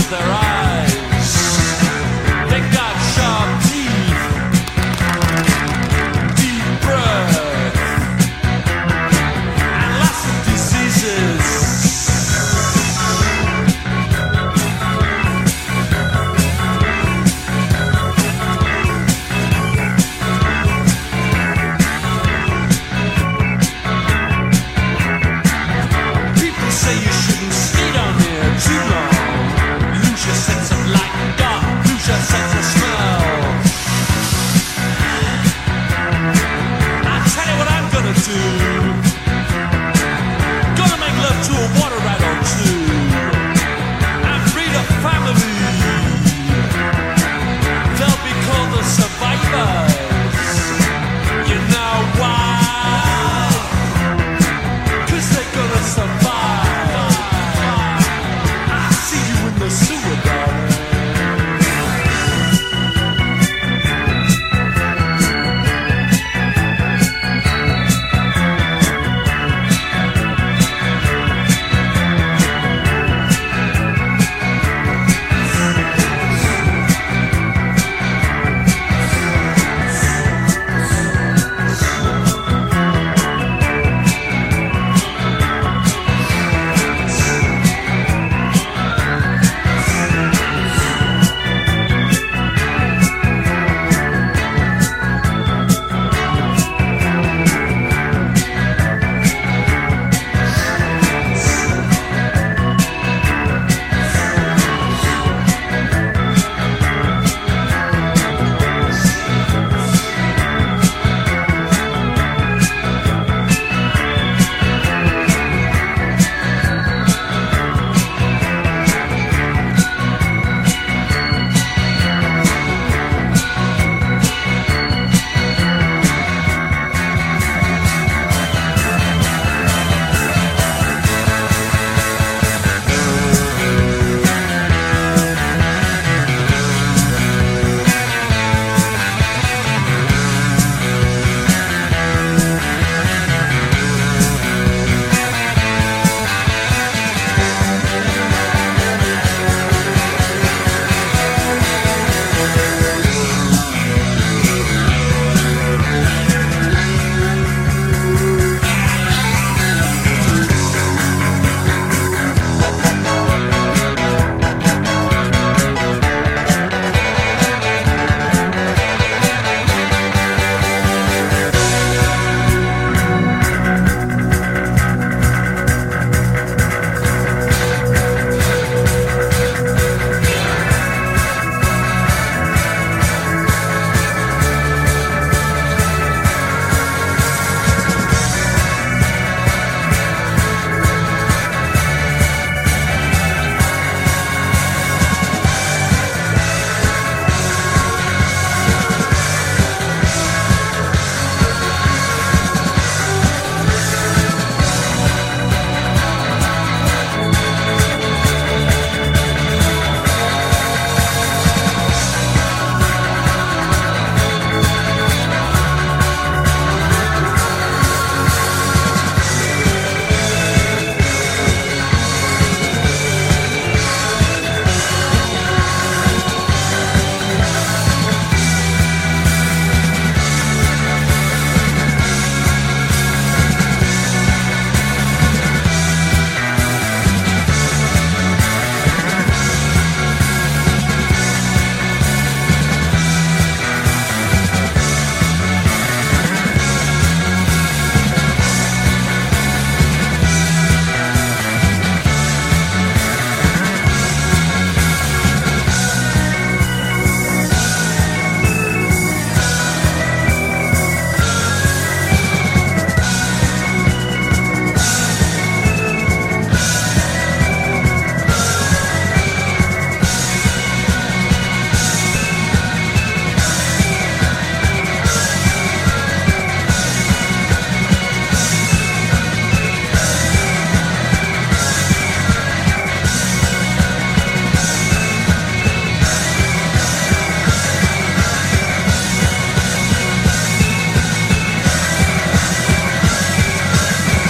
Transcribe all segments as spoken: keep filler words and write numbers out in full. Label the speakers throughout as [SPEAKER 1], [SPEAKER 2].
[SPEAKER 1] their eyes. They got sharp teeth, deep breath, and lots of diseases. People say you shouldn't stay down here too long. Lose your sense of light and dark, lose your sense of smell. I'll tell you what I'm gonna do. Gonna make love to a water rat or two and breed a family. They'll be called the survivors. You know why? 'Cause they're gonna survive. I see you in the sewer, darling.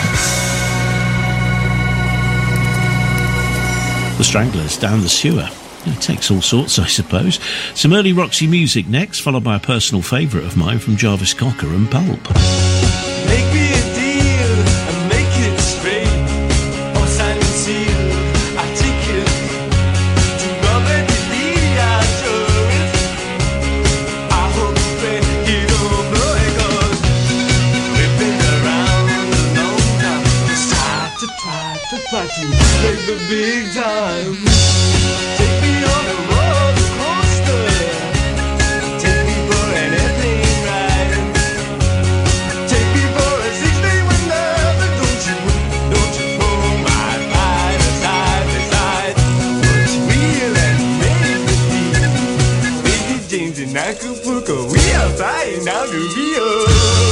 [SPEAKER 2] The Stranglers, Down the Sewer. It takes all sorts, I suppose. Some early Roxy music next, followed by a personal favourite of mine from Jarvis Cocker and Pulp.
[SPEAKER 1] Make me a deal and make it straight. Or sign and seal, I take it. To love and believe, I show it. I hope that you don't blow it, 'cause we've been around a long time. It's time to try to try to make the big time. Take me on a roller coaster. Take me for an airplane ride. Take me for a six-day wonder. But don't you, don't you pull my ride side by side. What's real and make me feel. Baby James in Acapulco, we are flying down to Rio.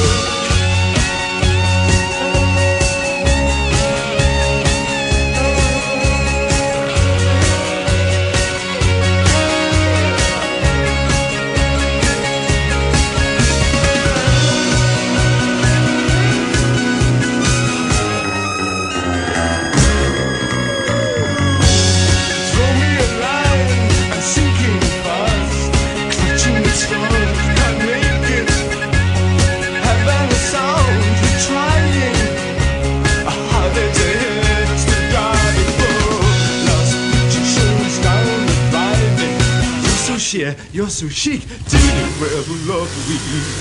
[SPEAKER 1] You're so chic to the world of we.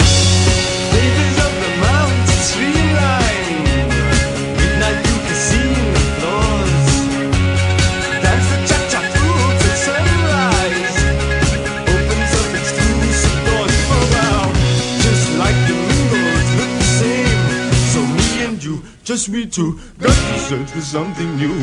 [SPEAKER 1] Babies of the mountain streamline. Midnight you can see the floors. Dance the cha-cha through to sunrise. Opens up exclusive doors for now. Just like the windows look the same. So me and you, just me too, got to search for something new.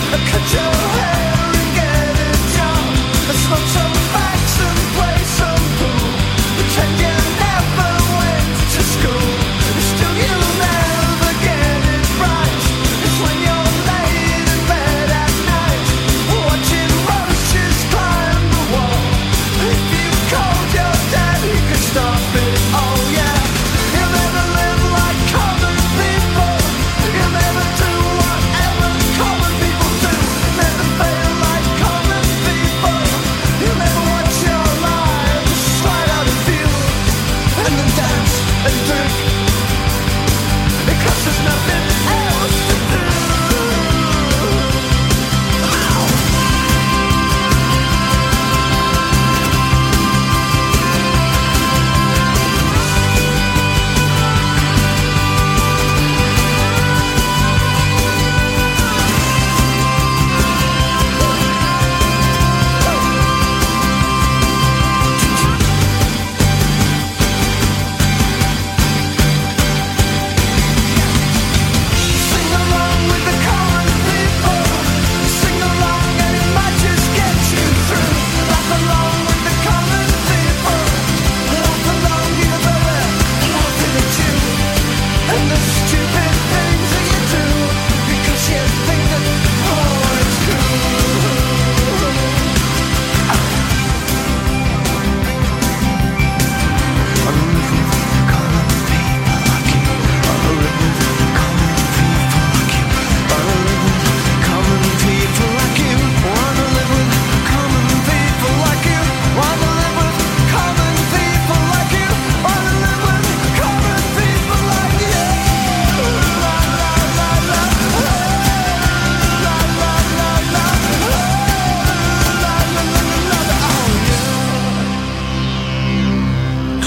[SPEAKER 3] Some facts and play some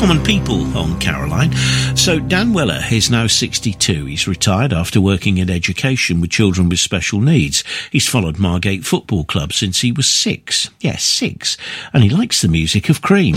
[SPEAKER 2] Common People on Caroline. So Dan Weller is now sixty-two. He's retired after working in education with children with special needs. He's followed Margate Football Club since he was six. Yes, six. And he likes the music of Cream.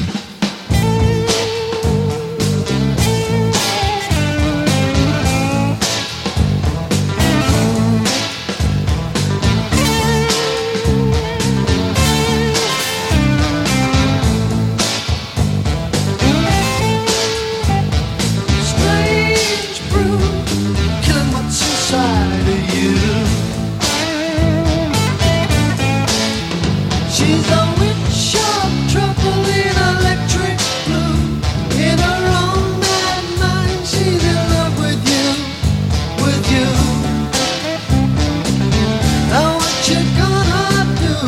[SPEAKER 1] She's a witch of trouble in electric blue. In her own mad mind, she's in love with you, with you. Now what you gonna do?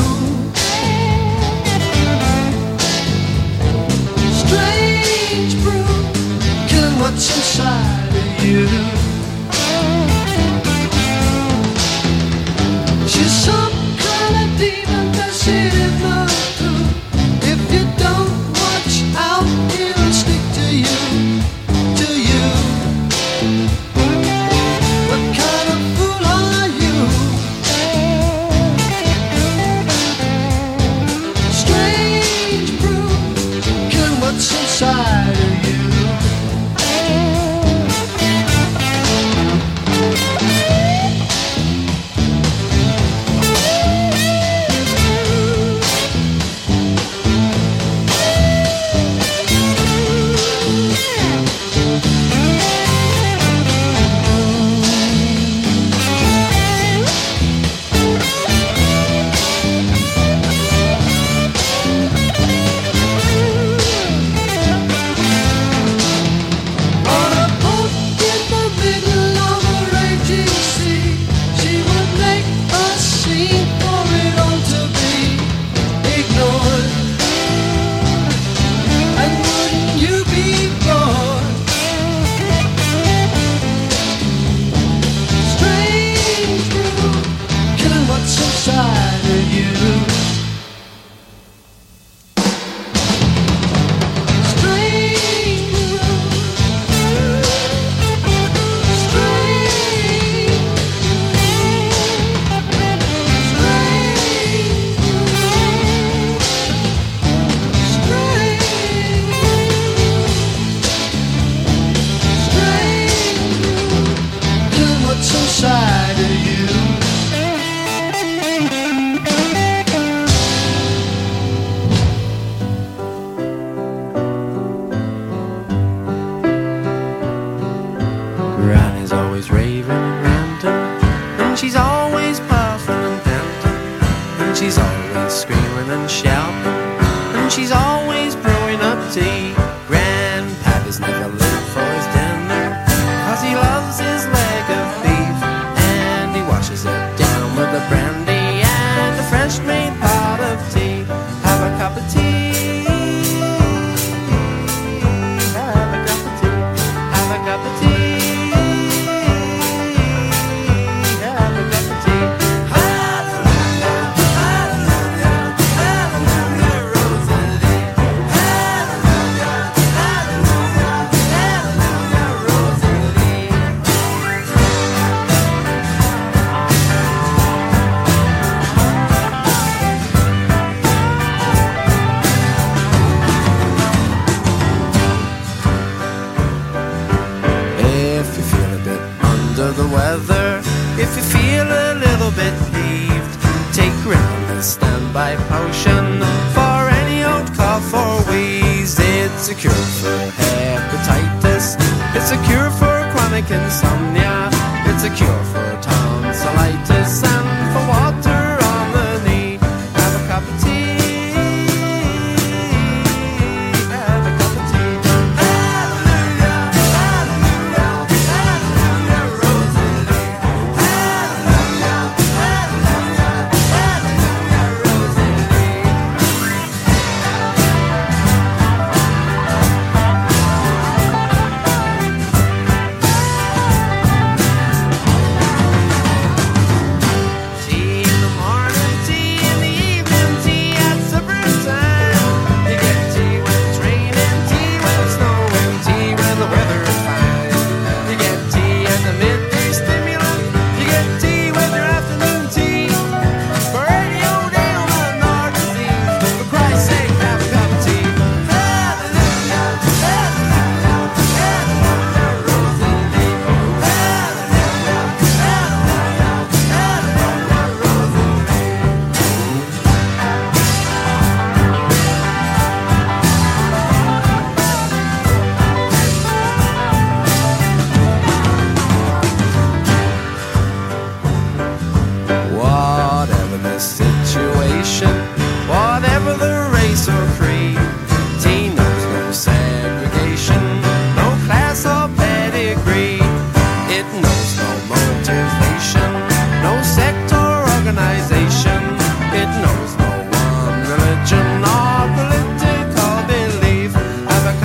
[SPEAKER 1] Strange brew, killing what's inside of you. She's some kind of demon that's in love too. If you don't watch out, it'll stick to you, to you. What kind of fool are you? Strange brew, killing what's inside of you.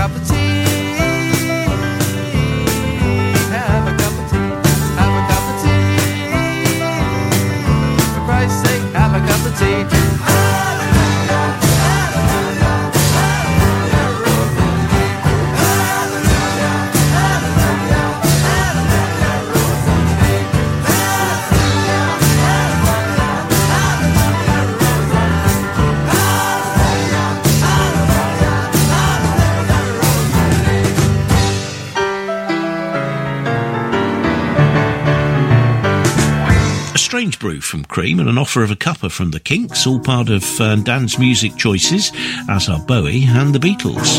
[SPEAKER 1] cup of tea. Have a cup of tea. Have a cup of tea. For Christ's sake, have a cup of tea.
[SPEAKER 2] Strange Brew from Cream and an offer of a cuppa from the Kinks, all part of uh, Dan's music choices, as are Bowie and the Beatles.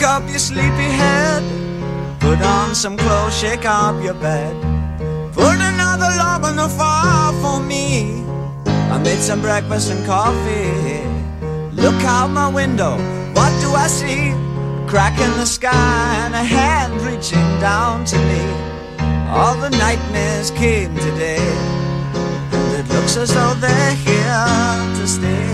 [SPEAKER 3] up your sleepy head, put on some clothes, shake up your bed, put another log on the fire for me. I made some breakfast and coffee. Look out my window, what do I see? A crack in the sky and a hand reaching down to me. All the nightmares came today, and it looks as though they're here to stay.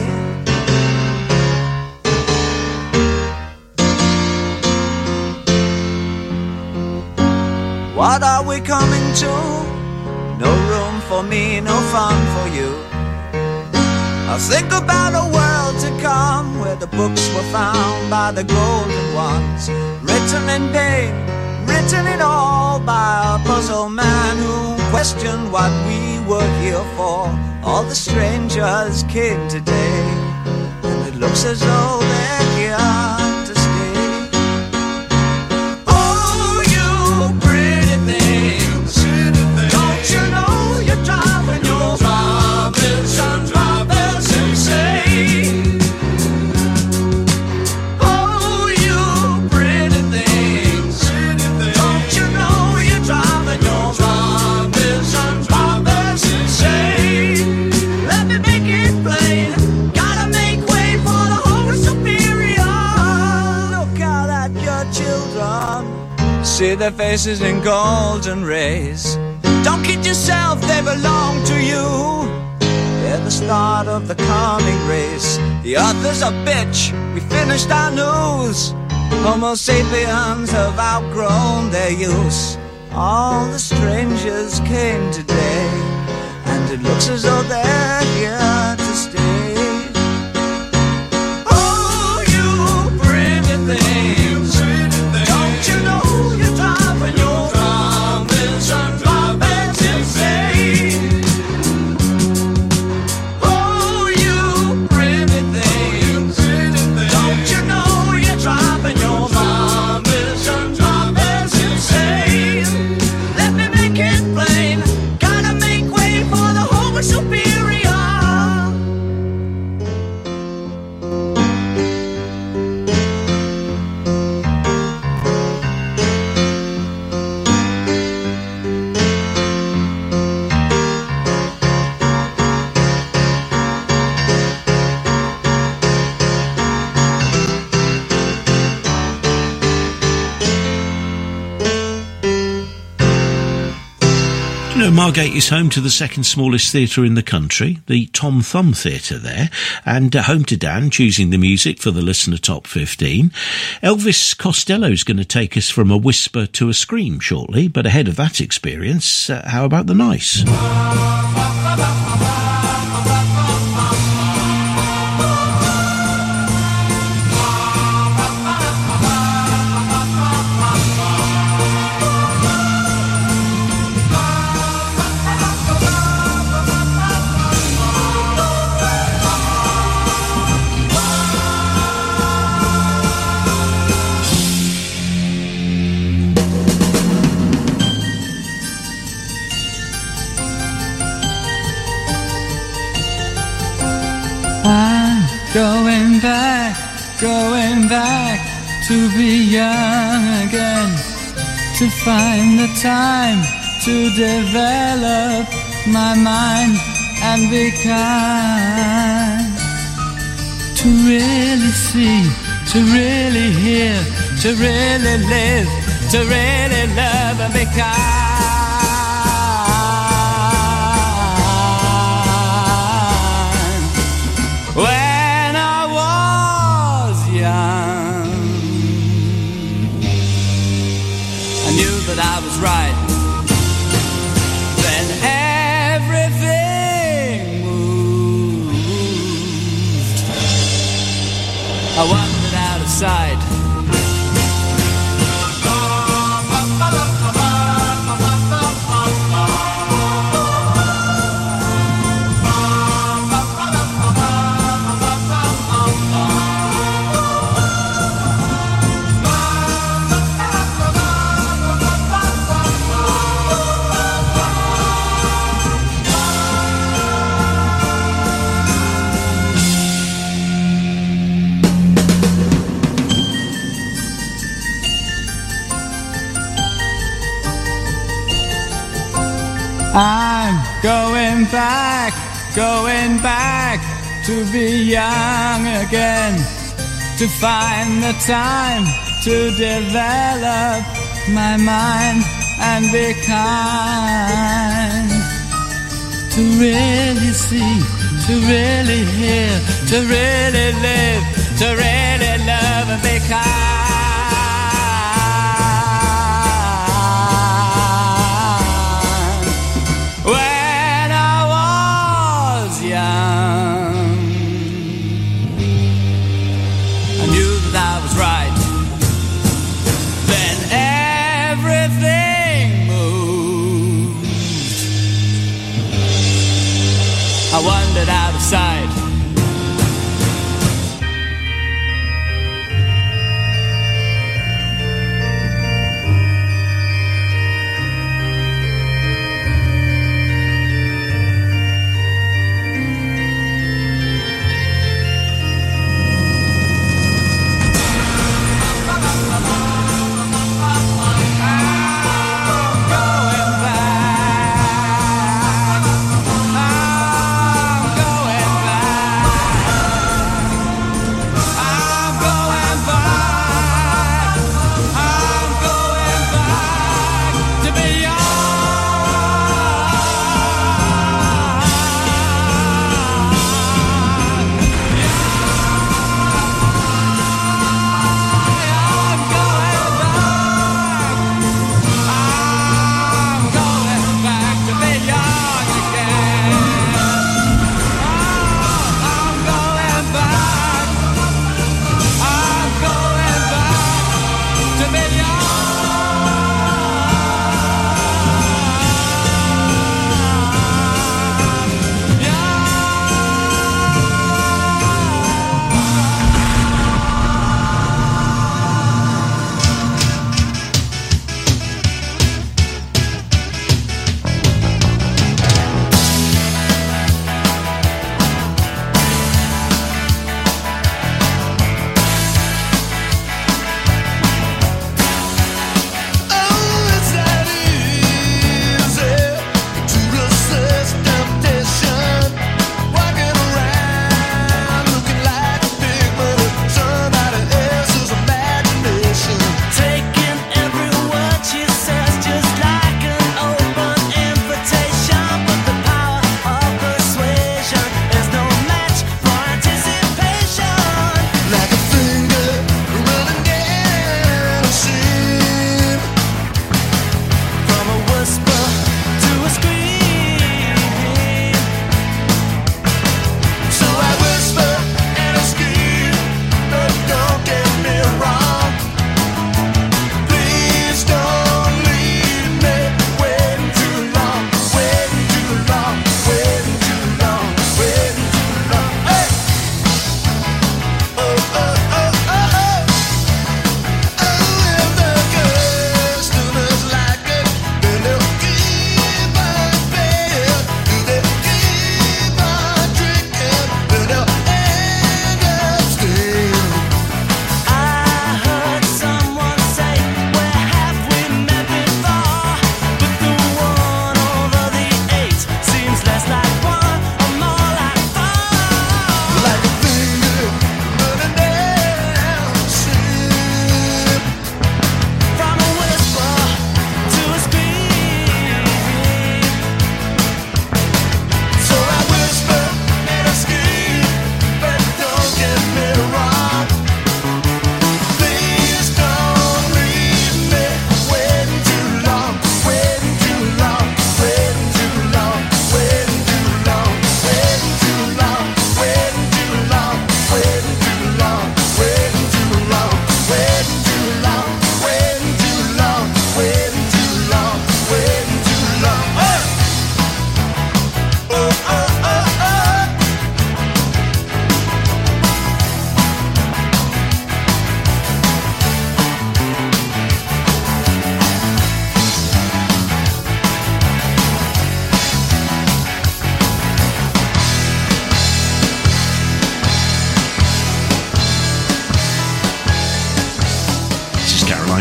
[SPEAKER 3] What are we coming to? No room for me, no fun for you. I think about a world to come, where the books were found by the golden ones, written in pain, written it all by a puzzle man who questioned what we were here for. All the strangers came today, and it looks as though they're here to stay. Oh, you pretty things, don't you know you're driving your drivers and drivers insane? Oh, you pretty things, don't you know you're driving your drivers and drivers insane? Let me make it plain, gotta make way for the Holy Superior. Look out at your children, see their faces in golden rays. Don't kid yourself, they belong to you. They're the start of the coming race. The author's a bitch, we finished our news. Homo sapiens have outgrown their use. All the strangers came today, and it looks as though they're here to stay. Oh, you pretty things, don't you know you're driving your drivers and drivers insane? Oh, you pretty things, don't you know you're driving your drivers and drivers insane? Let me make it plain, gotta make way for the Homo Superior.
[SPEAKER 2] You know, Margate is home to the second smallest theatre in the country, the Tom Thumb Theatre there, and uh, home to Dan, choosing the music for the Listener Top fifteen. Elvis Costello's going to take us from a whisper to a scream shortly, but ahead of that experience, uh, how about the Nice?
[SPEAKER 4] I'm going back, going back to be young again, to find the time to develop my mind and be kind, to really see, to really hear, to really live, to really love and be kind. When I was young, I knew that I was right. Then everything moved. I wandered out of sight. I'm going back, going back to be young again, to find the time to develop my mind and be kind, to really see, to really hear, to really live, to really love and be kind. When I was young, I knew that I was right. Then everything moved. I wandered out of sight. Going back, I'm going back.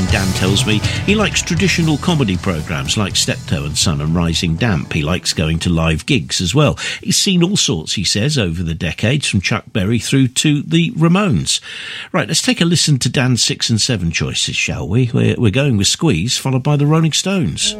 [SPEAKER 2] mind, Dan tells me he likes traditional comedy programmes like Steptoe and Son and Rising Damp. He likes going to live gigs as well. He's seen all sorts, he says, over the decades, from Chuck Berry through to the Ramones. Right, let's take a listen to Dan's six and seven choices, shall we? We're, we're going with Squeeze, followed by the Rolling Stones.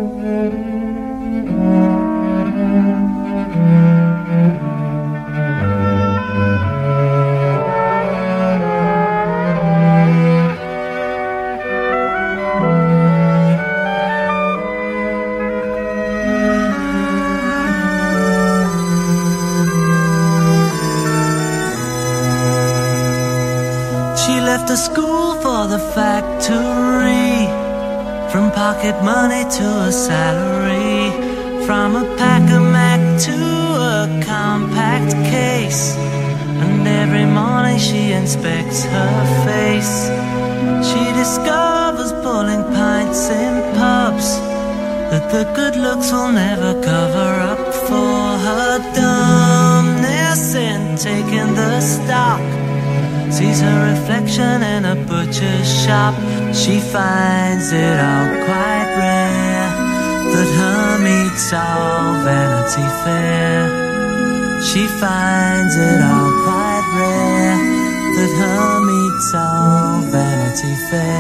[SPEAKER 5] The school for the factory, from pocket money to a salary, from a pack of Mac to a compact case, and every morning she inspects her face. She discovers pulling pints in pubs that the good looks will never cover up for her dumbness in taking the stock. Sees her reflection in a butcher's shop. She finds it all quite rare that her meat's all Vanity Fair. She finds it all quite rare that her meat's all Vanity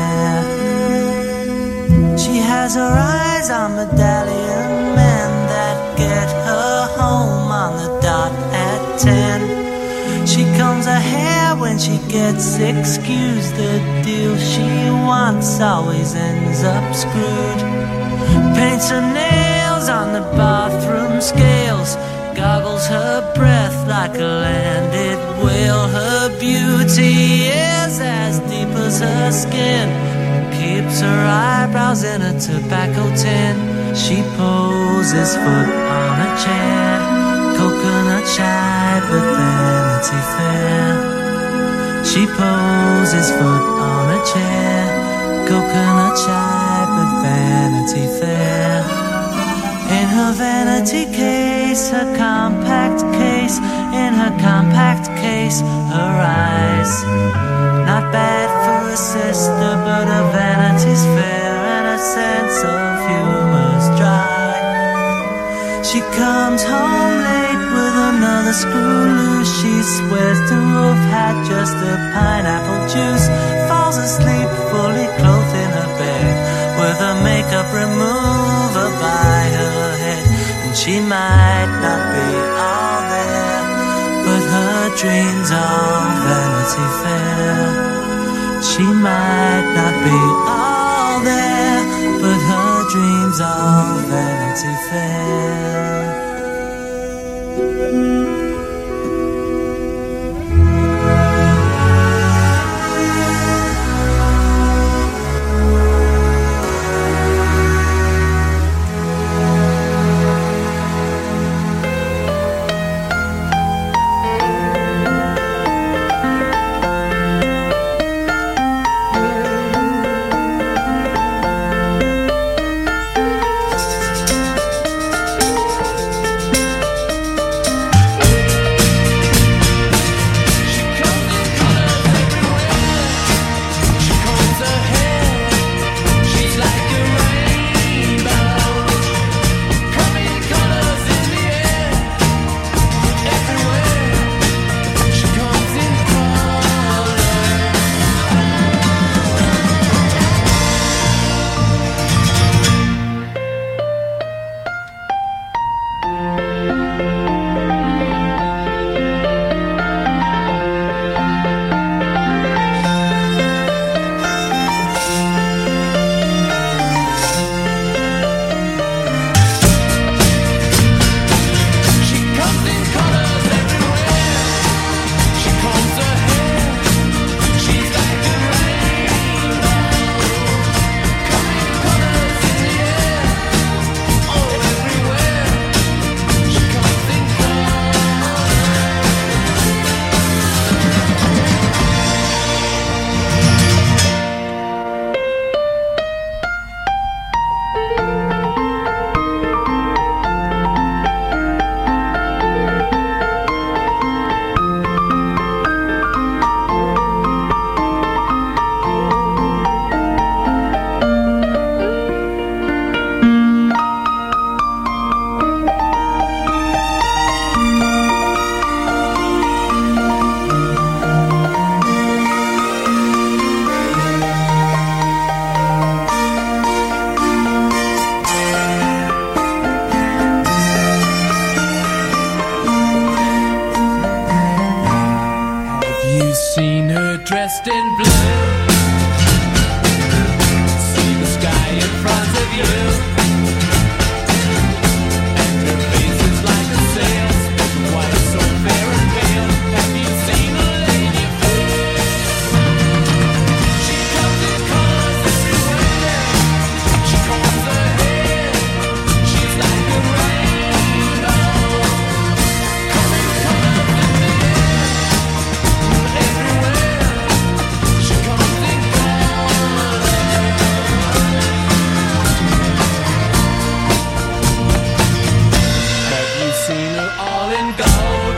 [SPEAKER 5] Fair. She has her eyes on medallion men that get her home on the dot at ten. She combs her hair when she gets excused. The deal she wants always ends up screwed. Paints her nails on the bathroom scales, goggles her breath like a landed whale. Her beauty is as deep as her skin, keeps her eyebrows in a tobacco tin. She poses foot on a chair, coconut shy but Vanity Fair. She poses foot on a chair, coconut shy but Vanity Fair. In her vanity case, her compact case, in her compact case, her eyes. Not bad for a sister, but her vanity's fair and her sense of humor's dry. She comes home late with another screw loose. She swears to have had just a pineapple juice. Falls asleep fully clothed in her bed, with her makeup remover by her head. And she might not be all there, but her dreams are Vanity Fair. She might not be all there, but her dreams are Vanity Fair.
[SPEAKER 4] dressed in blue. See the sky in front of you, and her face is like a sail, spoken white, so fair and pale. Have you seen a lady fair? She comes in colors everywhere. She combs her hair. She's like a rainbow, coming colors in the air. Everywhere she comes in colors. Have you seen her all in gold,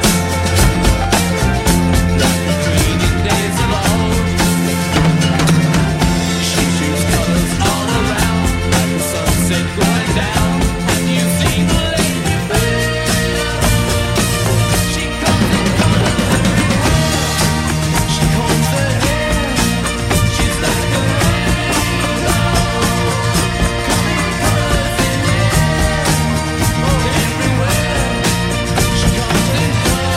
[SPEAKER 4] like the queen in days of old? She shoots colors all around, like the sunset going down. Have you seen the lady fair? She comes in colors everywhere. She combs her hair. She's like a rainbow, coming colors in the air. Oh, everywhere she comes in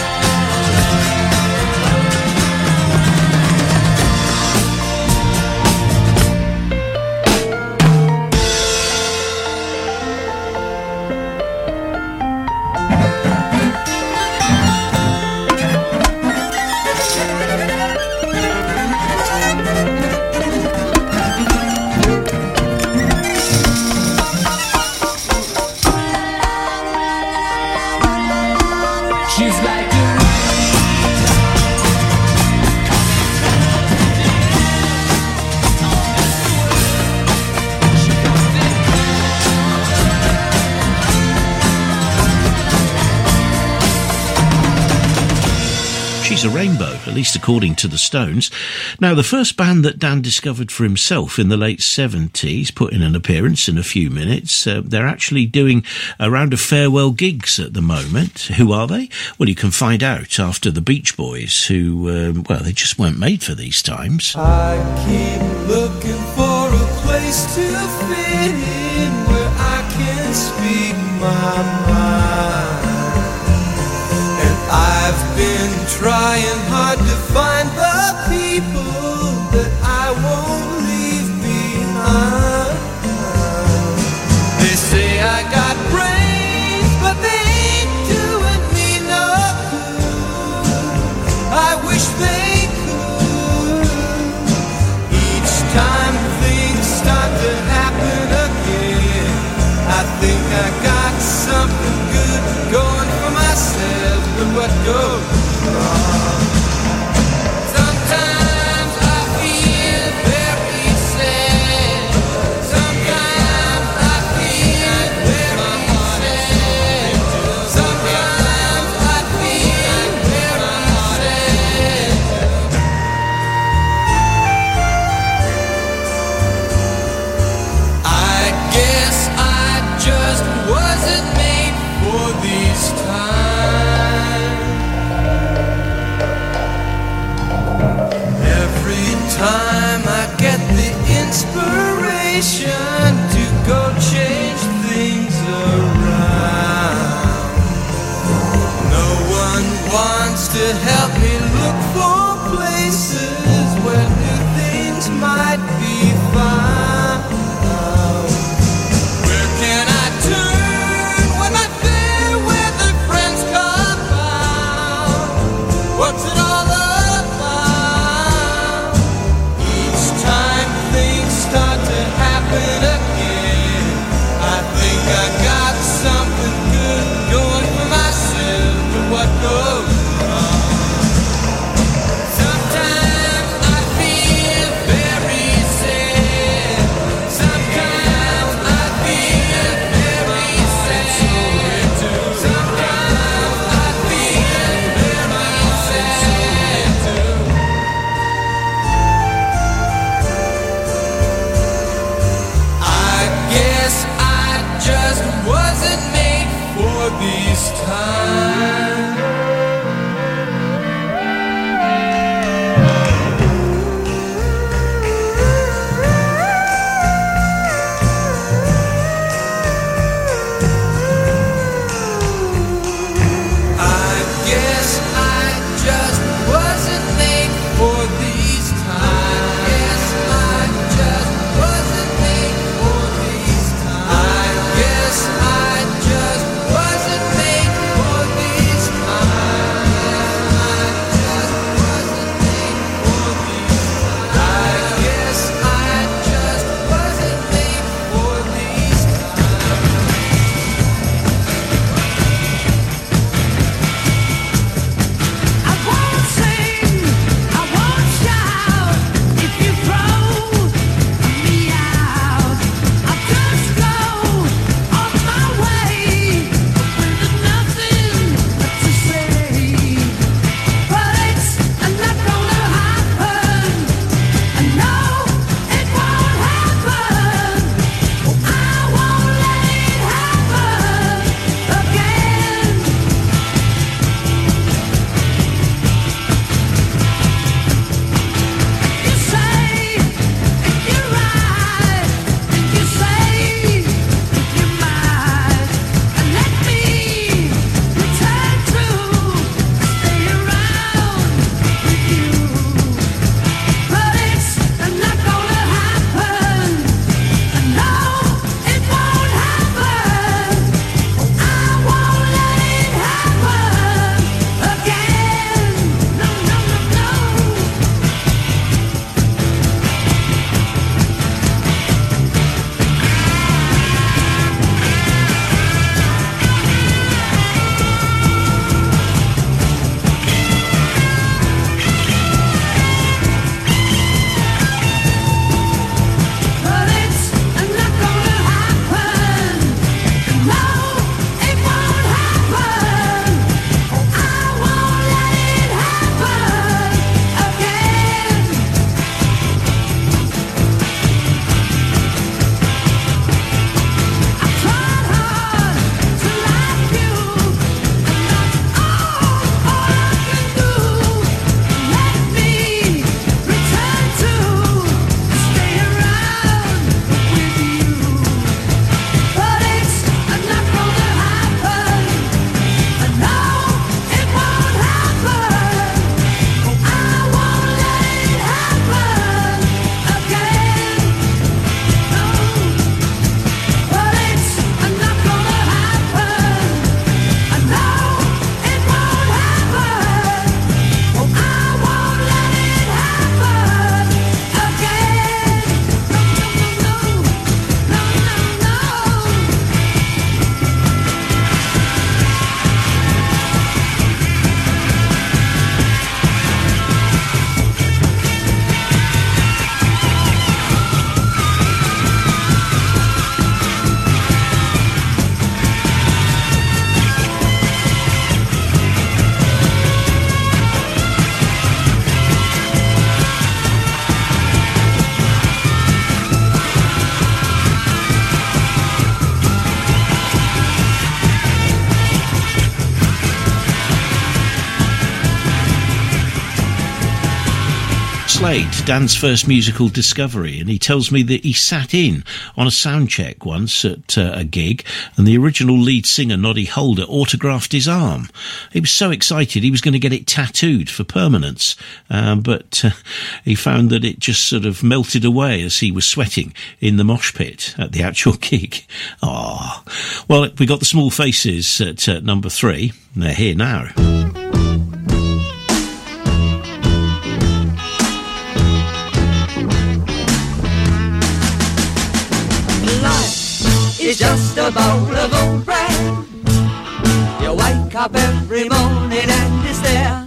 [SPEAKER 4] she's like a
[SPEAKER 2] She's a rainbow, at least according to the Stones. Now, the first band that Dan discovered for himself in the late seventies, put in an appearance in a few minutes. Uh, they're actually doing a round of farewell gigs at the moment. Who are they? Well, you can find out after the Beach Boys, who, um, well, they just weren't made for these times.
[SPEAKER 3] I keep looking for a place to fit in where I can speak my mind. And I've been trying hard to find the people that I won't leave behind. They say I got brains, but they ain't doing me no good. I wish they could. Each time things start to happen again, I think I got something good going for myself. But what goes wrong? Sometimes I feel very sad. Sometimes I feel very sad. Sometimes I feel very sad. I guess I just wasn't made for these times. Every time I get the inspiration to go change things around, no one wants to help me look for places where new things might be found. Where can I turn when my fair weather friends come out? What's it all about? Each time things start to happen again, I think I got something good going for myself. But what goes wrong? Sometimes I feel very sad. Sometimes I feel very sad. Sometimes I feel very sad too. I guess I just wasn't made for these times. I guess I just wasn't made for these times.
[SPEAKER 2] Slade, Dan's first musical discovery, and he tells me that he sat in on a sound check once at uh, a gig, and the original lead singer, Noddy Holder, autographed his arm. He was so excited he was going to get it tattooed for permanence, um, but uh, he found that it just sort of melted away as he was sweating in the mosh pit at the actual gig. Ah, well, we got the Small Faces at uh, number three. They're here now.
[SPEAKER 3] It's just a bowl of old bread. You wake up every morning and it's there.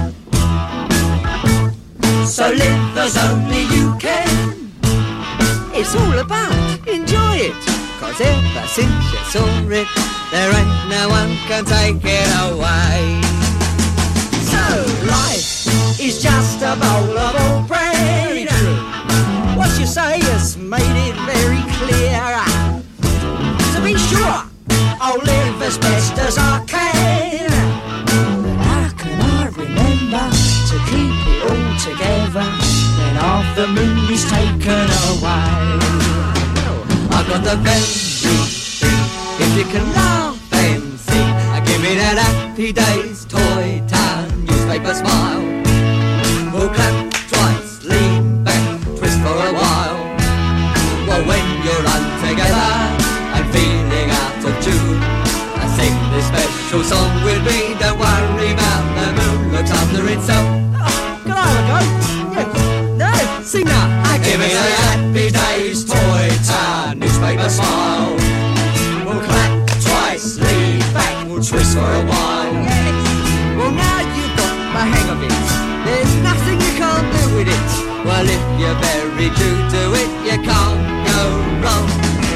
[SPEAKER 3] So live as only you can. It's all about enjoy it, 'cause ever since you saw it, there ain't no one can take it away. So life is just a bowl of old bread. What you say has made it very clear. To be sure, I'll live as best as I can. But how can I remember to keep it all together when half the moon is taken away? I've got the very thing, if you can laugh and sing. I give me that Happy Days Toy Town newspaper smile. We'll clap twice, lean back, twist for a while. Well, when you're untogether and feeling out of tune, I sing this special song with me. Don't worry about the moon, looks after itself. Oh, can I have a go? Yeah. No, sing now. I give it a Happy Days Toy Town newspaper smile. We'll clap twice, lean back, we'll twist for a while. Yes. Well, now you've got the hang of it. There's nothing you can't do with it. Well, if you're very true to it, you can't go wrong.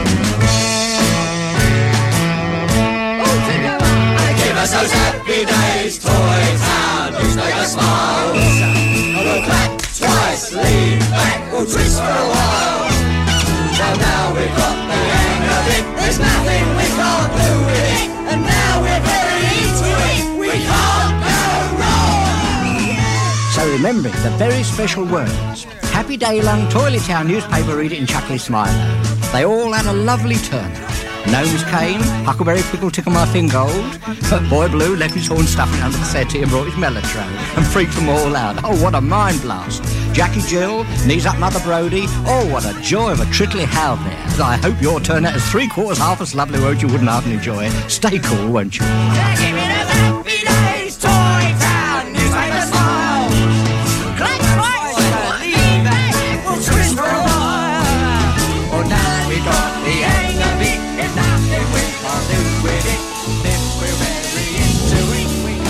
[SPEAKER 3] Give us those Happy Days Toy Town newspaper smiles. We'll clap twice, lean back, we'll twist for a while. Well, now we've got the hang of it, there's nothing we can't do with it. And now we're very into it, we can't go wrong.
[SPEAKER 6] So remembering the very special words, Happy Day Long Toilet Town newspaper reader in Chuckley Smilo. They all had a lovely turnout. Gnomes came, Huckleberry Pickle tickled my fingold, but Boy Blue left his horn stuffing under the settee and brought his mellotron and freaked them all out. Oh, what a mind blast. Jackie Jill, knees up Mother Brodie. Oh, what a joy of a trickly howl there. I hope your turnout is three quarters half as lovely, won't you? Wouldn't hardly enjoy it. Stay cool, won't you?
[SPEAKER 3] Give me those Happy Days Toy Town newspaper smile. Clap twice, lean back, we'll twist for a while. Oh, now we got the hang of it. There's nothing we can't do with it. If we're very into it, we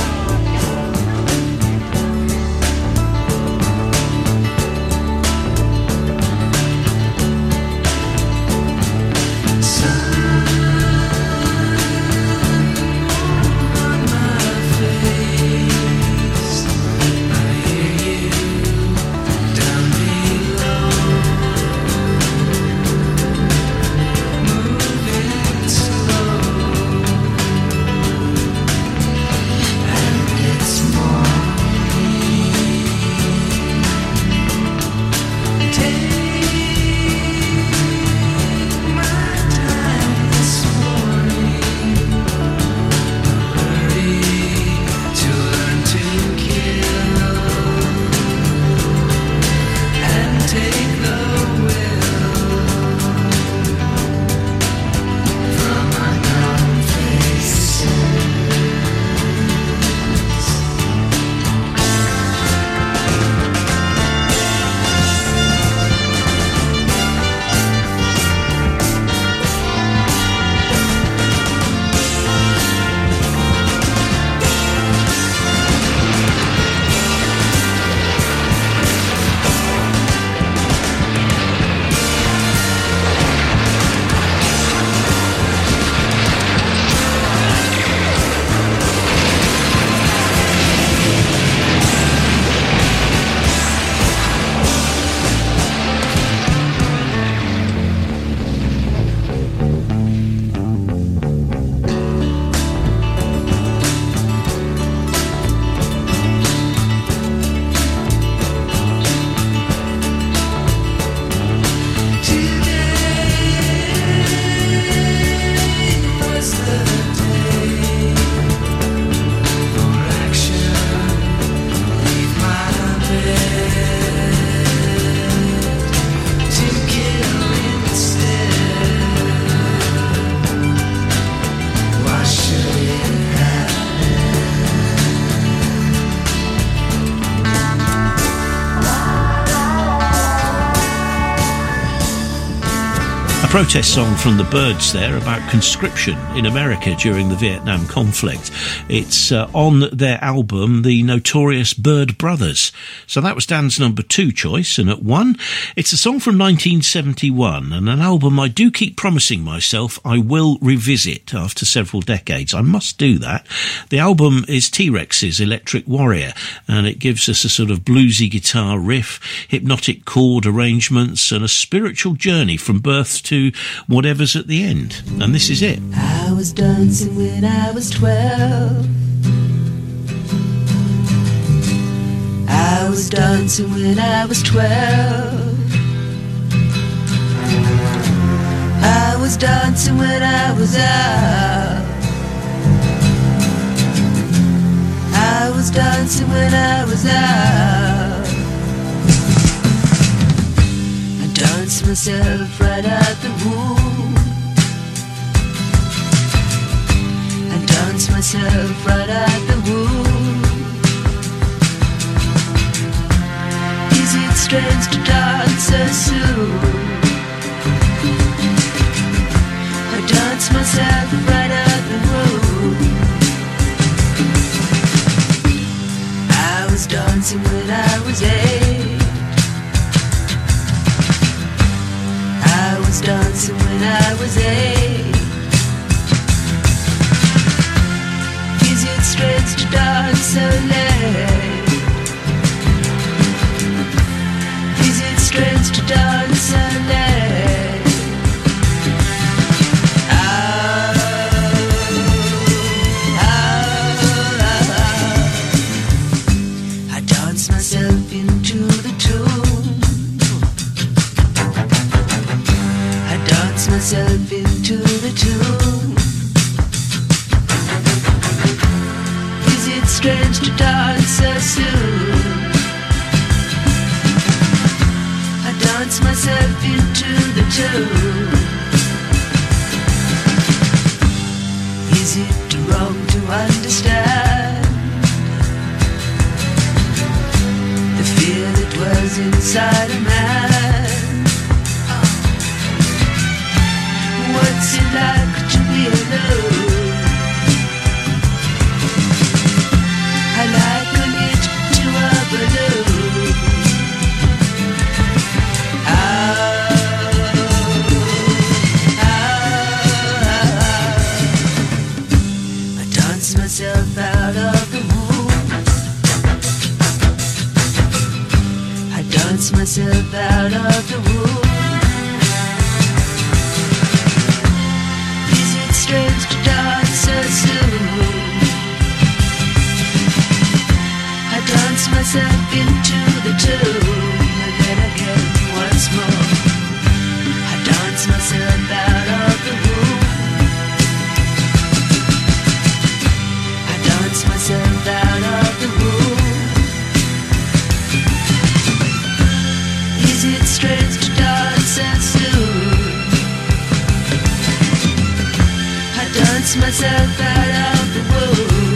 [SPEAKER 2] protest song from the Byrds there about conscription in America during the Vietnam conflict. It's uh, on their album, The Notorious Byrd Brothers. So that was Dan's number two choice. And at one, it's a song from nineteen seventy-one and an album I do keep promising myself I will revisit after several decades. I must do that. The album is T-Rex's Electric Warrior, and it gives us a sort of bluesy guitar riff, hypnotic chord arrangements, and a spiritual journey from birth to whatever's at the end. And this is it.
[SPEAKER 7] I was dancing when I was twelve. I was dancing when I was twelve. I was dancing when I was out. I was dancing when I was out. I danced myself right out the womb. I danced myself right out the womb. Is it strange to dance so soon? I danced myself right out the womb. I was dancing when I was eight. I was dancing when I was eight. Is it strange to dance so late? Is it strange to dance so late? Ah, ah, ah. I dance myself into the tune. I dance myself into the tune. Is it strange to dance so soon? I dance myself into the tune. Is it wrong to understand the fear that was inside a man? What's it like to be alone? I liken it to a balloon. Ah, ah, ah. I dance myself out of the womb. I dance myself out of the womb. Is it strange to dance so soon? I dance myself into the tune. And then again once more I dance myself out of the womb. I dance myself out of the womb. Is it strange to dance so soon? I dance myself out of the womb.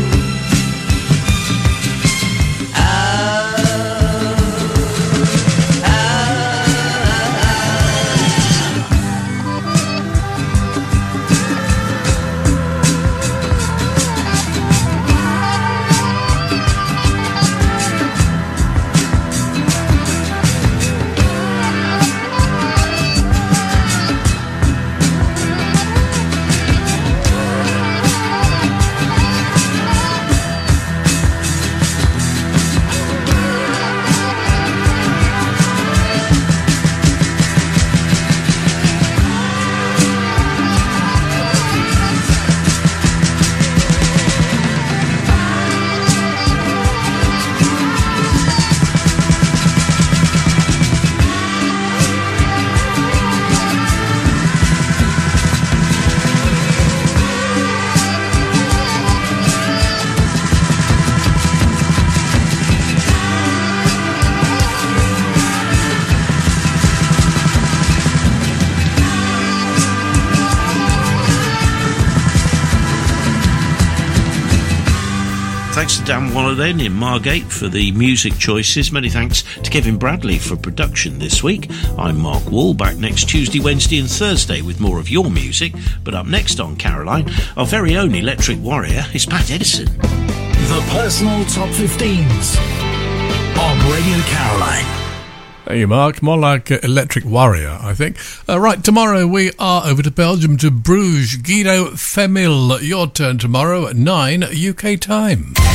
[SPEAKER 2] Thanks to Dan Waller then in Margate for the music choices. Many thanks to Kevin Bradley for production this week. I'm Mark Wall, back next Tuesday, Wednesday and Thursday with more of your music. But up next on Caroline, our very own Electric Warrior is Pat Edison.
[SPEAKER 8] The personal top fifteens on Radio Caroline.
[SPEAKER 9] Thank you, Mark. More like uh, Electric Warrior, I think. Uh, right, tomorrow we are over to Belgium, to Bruges. Guido Femil, your turn tomorrow at nine U K time.